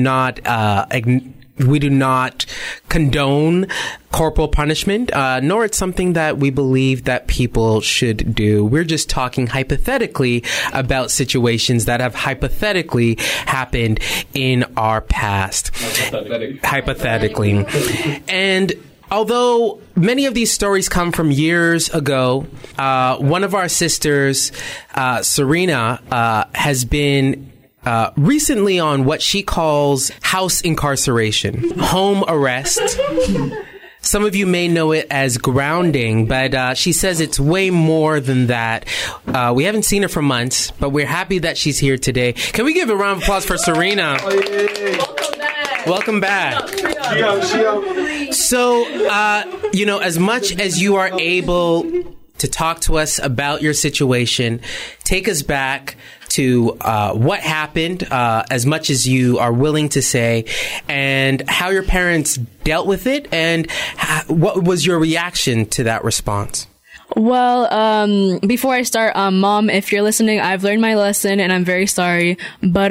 not condone corporal punishment, nor it's something that we believe that people should do. We're just talking hypothetically about situations that have hypothetically happened in our past. Hypothetically. And although many of these stories come from years ago, one of our sisters, Serena, has been recently on what she calls house incarceration, home arrest. Some of you may know it as grounding, but she says it's way more than that. We haven't seen her for months, but we're happy that she's here today. Can we give a round of applause for Serena? Welcome back. So, as much as you are able to talk to us about your situation, take us back to what happened, as much as you are willing to say, and how your parents dealt with it, and what was your reaction to that response? Well, before I start, Mom, if you're listening, I've learned my lesson and I'm very sorry. But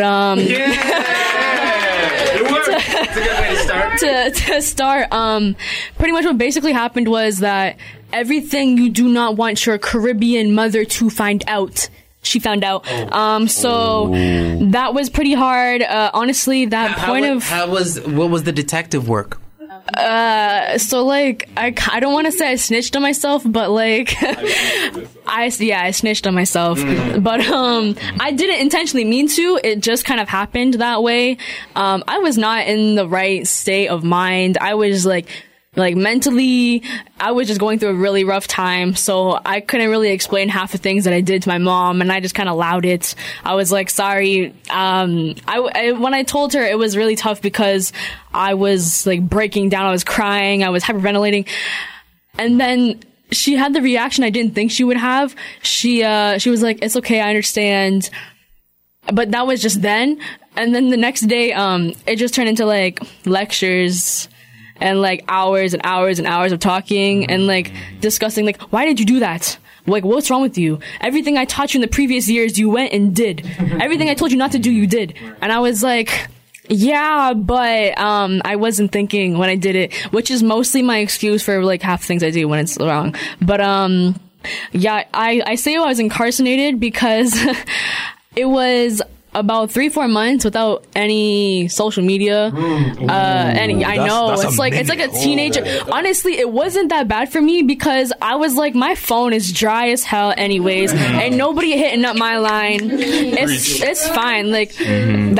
to start, pretty much what basically happened was that everything you do not want your Caribbean mother to find out, she found out. So that was pretty hard. Honestly, what was the detective work? So like, I don't want to say I snitched on myself, but like, I snitched on myself, but I didn't intentionally mean to. It just kind of happened that way. I was not in the right state of mind. I was like mentally, I was just going through a really rough time, so I couldn't really explain half the things that I did to my mom, and I just kind of allowed it. I was like, sorry. When I told her, it was really tough because I was like breaking down, I was crying, I was hyperventilating, and then she had the reaction I didn't think she would have. She was like, it's okay, I understand. But that was just then. And then the next day, it just turned into like lectures and like hours and hours and hours of talking and like discussing like, why did you do that? Like, what's wrong with you? Everything I taught you in the previous years, you went and did. Everything I told you not to do, you did. And I was like, yeah, but I wasn't thinking when I did it, which is mostly my excuse for like half the things I do when it's wrong. But yeah, I say I was incarcerated because it was about 3-4 months without any social media. I know it's like a teenager. Honestly, it wasn't that bad for me because I was like, my phone is dry as hell anyways, and nobody hitting up my line. It's fine. Like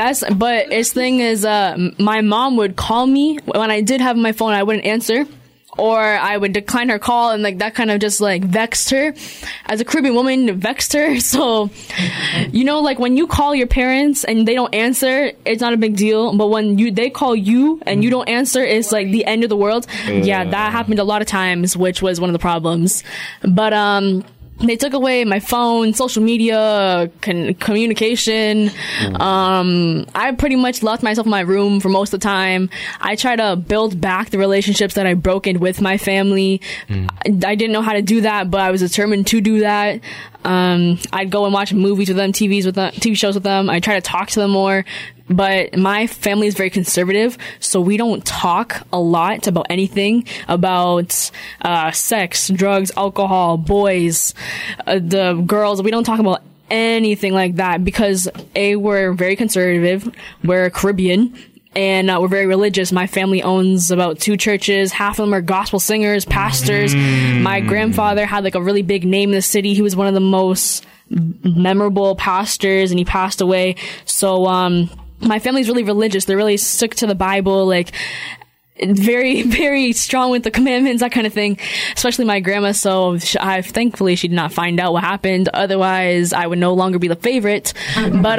but its thing is, my mom would call me when I did have my phone. I wouldn't answer. or I would decline her call, and like that kind of just like vexed her. As a Caribbean woman, it vexed her. So, like when you call your parents and they don't answer, it's not a big deal. But when they call you and you don't answer, it's like the end of the world. Yeah, that happened a lot of times, which was one of the problems. But they took away my phone, social media, communication. I pretty much locked myself in my room for most of the time. I try to build back the relationships that I broken with my family. I didn't know how to do that, but I was determined to do that. I'd go and watch movies with them, TV shows with them. I try to talk to them more. But my family is very conservative, so we don't talk a lot about anything, about sex, drugs, alcohol, boys, the girls. We don't talk about anything like that because we're very conservative, we're Caribbean, and we're very religious. My family owns about 2 churches. Half of them are gospel singers, pastors. My grandfather had like a really big name in the city. He was one of the most memorable pastors, and he passed away. So, my family's really religious. They're really stuck to the Bible, like very, very strong with the commandments, that kind of thing. Especially my grandma. So thankfully she did not find out what happened. Otherwise, I would no longer be the favorite. But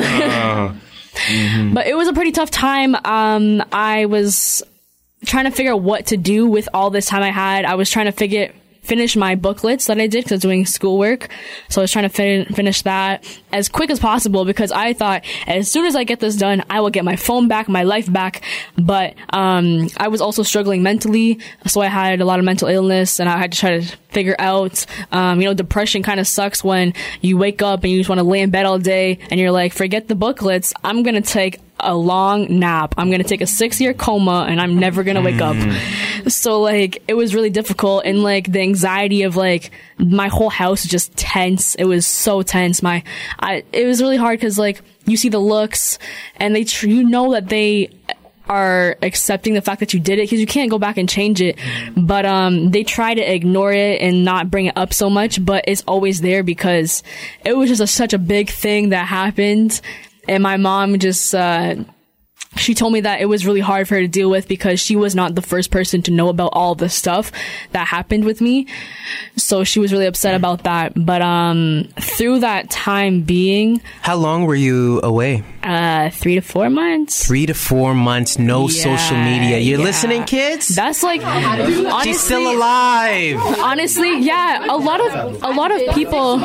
but it was a pretty tough time. I was trying to figure out what to do with all this time I had. I was trying to finish my booklets that I did because I was doing schoolwork. So I was trying to finish that as quick as possible because I thought as soon as I get this done, I will get my phone back, my life back. But I was also struggling mentally. So I had a lot of mental illness and I had to try to figure out, depression kind of sucks when you wake up and you just want to lay in bed all day and you're like, forget the booklets. I'm going to take a long nap. I'm going to take a 6-year coma and I'm never going to wake up. So like it was really difficult, and like the anxiety of like my whole house was just tense. It was so tense. It was really hard because like you see the looks and that they are accepting the fact that you did it because you can't go back and change it. But they try to ignore it and not bring it up so much, but it's always there because it was just such a big thing that happened. And my mom just, she told me that it was really hard for her to deal with because she was not the first person to know about all the stuff that happened with me. So she was really upset about that. But through that time being... How long were you away? 3 to 4 months. 3 to 4 months, no social media. You're listening, kids? That's like... honestly, she's still alive. Honestly, yeah. A lot of people...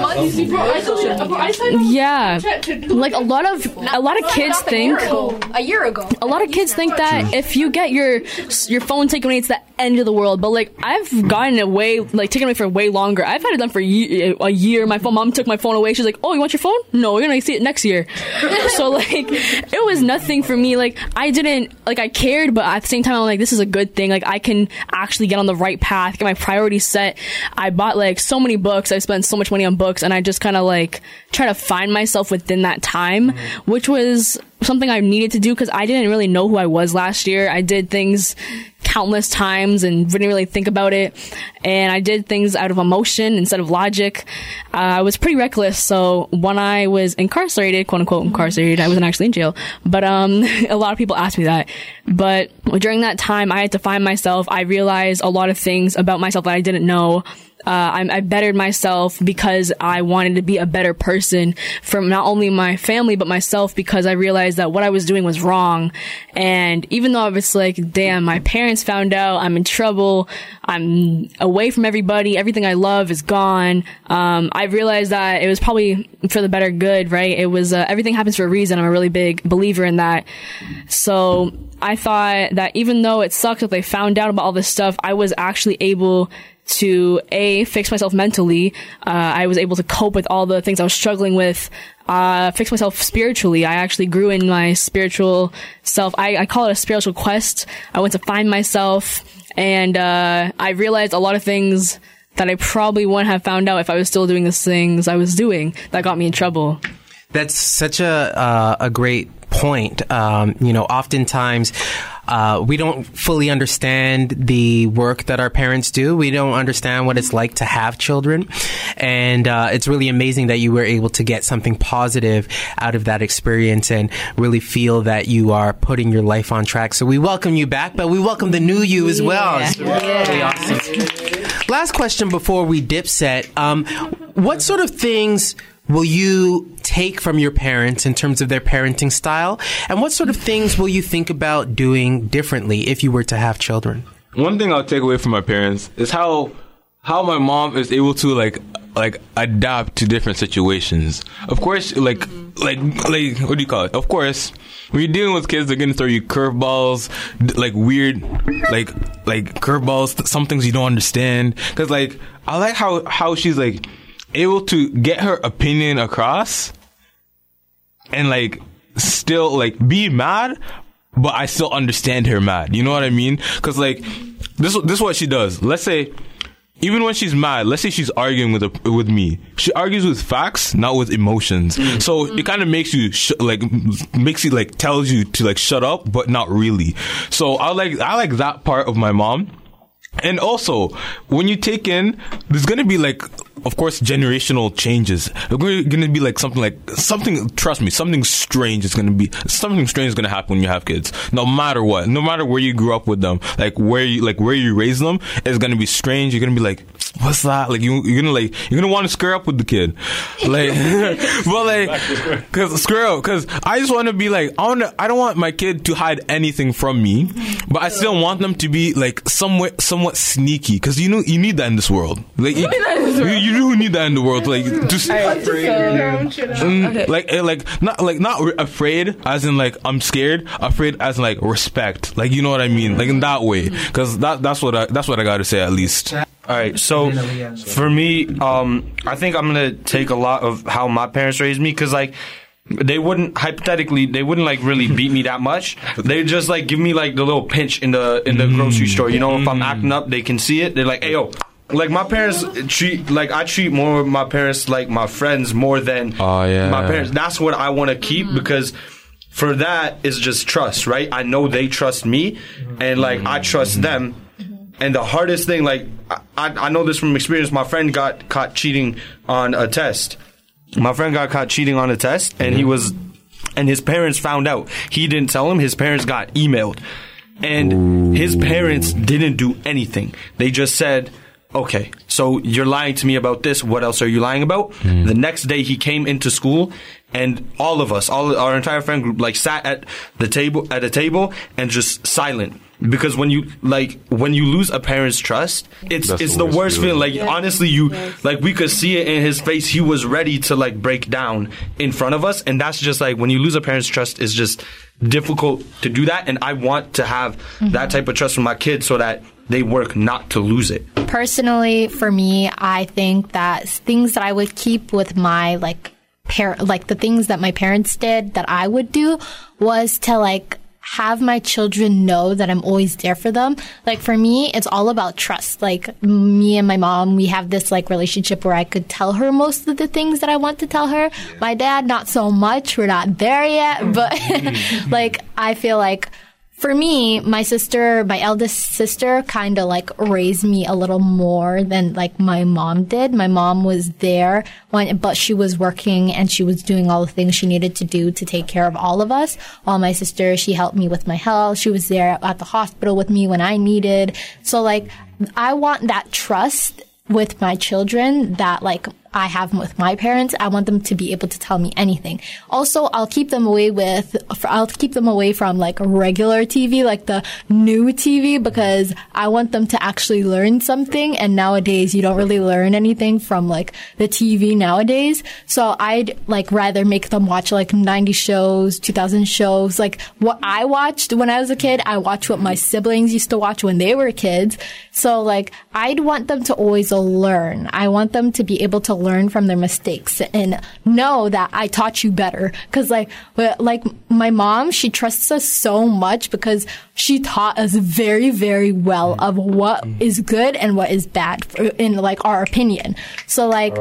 Yeah. Like a lot of kids think... A year ago. A lot of kids think that if you get your phone taken away, it's the end of the world. But like I've gotten away, like taken away for way longer. I've had it done for a year. My mom took my phone away. She's like, "Oh, you want your phone? No, we're gonna see it next year." So like it was nothing for me. Like I cared, but at the same time, I'm like, this is a good thing. Like I can actually get on the right path, get my priorities set. I bought like so many books. I spent so much money on books, and I just kind of like try to find myself within that time, which was something I needed to do because I didn't really know who I was last year. I did things countless times and didn't really think about it, and I did things out of emotion instead of logic. I was pretty reckless. So when I was incarcerated, quote unquote incarcerated, I wasn't actually in jail, but a lot of people ask me that. But during that time, I had to find myself. I realized a lot of things about myself that I didn't know. I bettered myself because I wanted to be a better person for not only my family, but myself, because I realized that what I was doing was wrong. And even though I was like, damn, my parents found out, I'm in trouble, I'm away from everybody, everything I love is gone. I realized that it was probably for the better good, right? It was, everything happens for a reason. I'm a really big believer in that. So I thought that even though it sucked that they found out about all this stuff, I was actually able to fix myself mentally. I was able to cope with all the things I was struggling with, fix myself spiritually. I actually grew in my spiritual self. I call it a spiritual quest. I went to find myself, and I realized a lot of things that I probably wouldn't have found out if I was still doing the things I was doing that got me in trouble. That's such a great point. Oftentimes, we don't fully understand the work that our parents do. We don't understand what it's like to have children. And it's really amazing that you were able to get something positive out of that experience and really feel that you are putting your life on track. So we welcome you back, but we welcome the new you as well. It's really awesome. Last question before we dipset. What sort of things will you take from your parents in terms of their parenting style? And what sort of things will you think about doing differently if you were to have children? One thing I'll take away from my parents is how my mom is able to like adapt to different situations. Of course, like what do you call it? Of course, when you're dealing with kids, they're gonna throw you curveballs, like weird, like curveballs. Some things you don't understand. Because like I like how she's like able to get her opinion across and like still like be mad, but I still understand her mad. You know what I mean? Because like this is what she does. Let's say even when she's mad, let's say she's arguing with me, she argues with facts, not with emotions. So it kind of makes you tells you to like shut up, but not really. So I like that part of my mom. And also, when you take in, there's going to be like, of course, generational changes. There's going to be like something, trust me, something strange is going to happen when you have kids. No matter what, no matter where you grew up with them, where you raise them, it's going to be strange. You're going to be like, what's that? Like, you're going to want to square up with the kid. Like, but like, cause I just want to be like, I don't want my kid to hide anything from me, but I still want them to be like somewhat sneaky. Cause you need that in this world. Like, you do need that in the world, like just not afraid as in like I'm scared, afraid as in like respect, like you know what I mean, like in that way, because that's what I gotta say at least. All right, so for me, I think I'm gonna take a lot of how my parents raised me, because like they wouldn't like really beat me that much. They just like give me like the little pinch in the grocery store. You know, if I'm acting up, they can see it. They're like, hey yo. Like my parents I treat more of my parents like my friends more than my parents. That's what I want to keep, because for that is just trust, right? I know they trust me, and like I trust them. And the hardest thing, like I know this from experience. My friend got caught cheating on a test. And his parents found out. He didn't tell him. His parents got emailed, and his parents didn't do anything. They just said, okay, so you're lying to me about this. What else are you lying about? The next day he came into school, and all of us, our entire friend group, like sat at a table and just silent. Because when you lose a parent's trust, it's the worst feeling. Like honestly, we could see it in his face. He was ready to like break down in front of us, and that's just like when you lose a parent's trust, it's just difficult to do that. And I want to have that type of trust from my kids so that they work not to lose it. Personally, for me, I think that things that I would keep with my the things that my parents did that I would do was to like have my children know that I'm always there for them. Like for me, it's all about trust. Like me and my mom, we have this like relationship where I could tell her most of the things that I want to tell her. My dad, not so much. We're not there yet, but like I feel like for me, my eldest sister kind of like raised me a little more than like my mom did. My mom was there but she was working and she was doing all the things she needed to do to take care of all of us. While my sister, she helped me with my health. She was there at the hospital with me when I needed. So like, I want that trust with my children that like I have with my parents. I want them to be able to tell me anything. Also, I'll keep them away from like regular TV, like the new TV, because I want them to actually learn something. And nowadays, you don't really learn anything from like the TV nowadays. So I'd like rather make them watch like 90s shows, 2000 shows. Like what I watched when I was a kid, I watched what my siblings used to watch when they were kids. So like I'd want them to always learn. I want them to be able to learn from their mistakes and know that I taught you better. Cause like my mom, she trusts us so much because she taught us very, very well of what is good and what is bad in like our opinion. So like,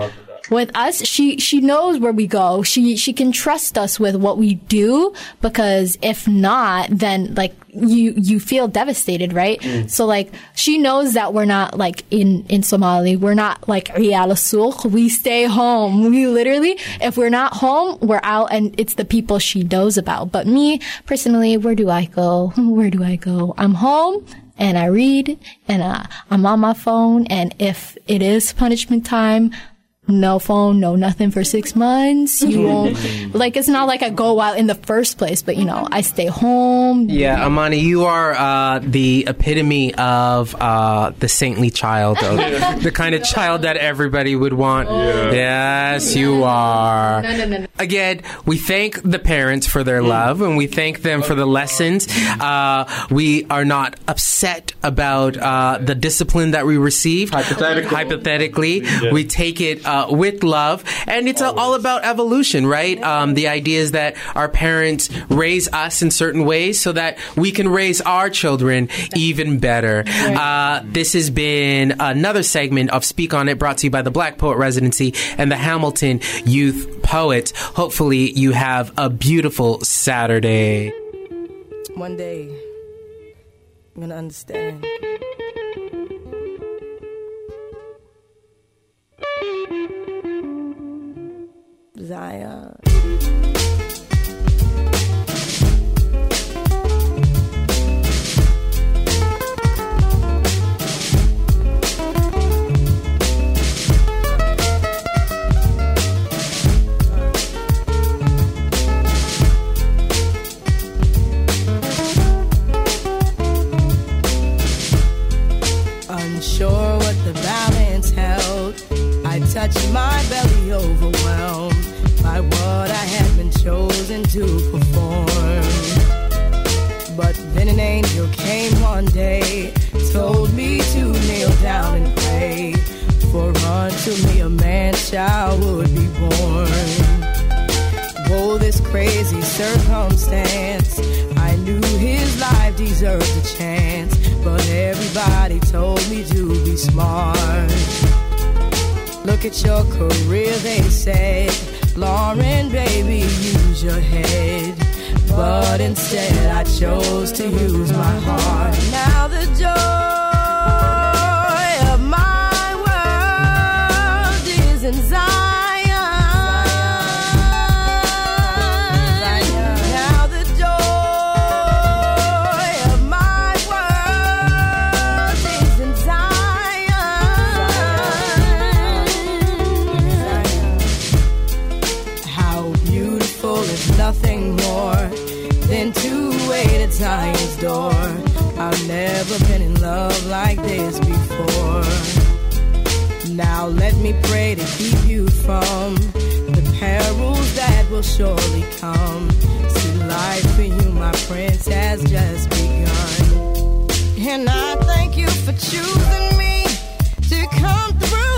with us, she knows where we go. She can trust us with what we do, because if not, then like you feel devastated, right? So like she knows that we're not like in Somali, we're not like Riyal Souk. We stay home. We literally, if we're not home, we're out, and it's the people she knows about. But me personally, where do I go? Where do I go? I'm home. And I read, and I'm on my phone, and if it is punishment time, no phone, no nothing for 6 months. You won't, like, it's not like I go out in the first place, but, you know, I stay home. Yeah, Amani, you are the epitome of the saintly child, the kind of child that everybody would want. Yeah. Yes, you are. No. Again, we thank the parents for their love, and we thank them for the lessons. We are not upset about the discipline that we receive. Hypothetically. Yeah. We take it with love, and it's all about evolution, right? The idea is that our parents raise us in certain ways so that we can raise our children even better. This has been another segment of Speak On It, brought to you by the Black Poet Residency and the Hamilton Youth Poets. Hopefully you have a beautiful Saturday. One day I'm gonna understand. Zion. Unsure what the balance held, I touched my belly, overwhelmed by what I had been chosen to perform. But then an angel came one day, told me to kneel down and pray, for unto me a man-child would be born. Oh, this crazy circumstance, I knew his life deserved a chance, but everybody told me to be smart. Look at your career, they said, Lauren, baby, use your head. But instead I chose to use my heart. Now the joy of my world is in Zion. Now the joy of my world is in Zion. How beautiful is nothing more than to wait at Zion's door. I've never been in love like this before. Now let me pray to keep you from the perils that will surely come. See, life for you, my prince, has just begun. And I thank you for choosing me to come through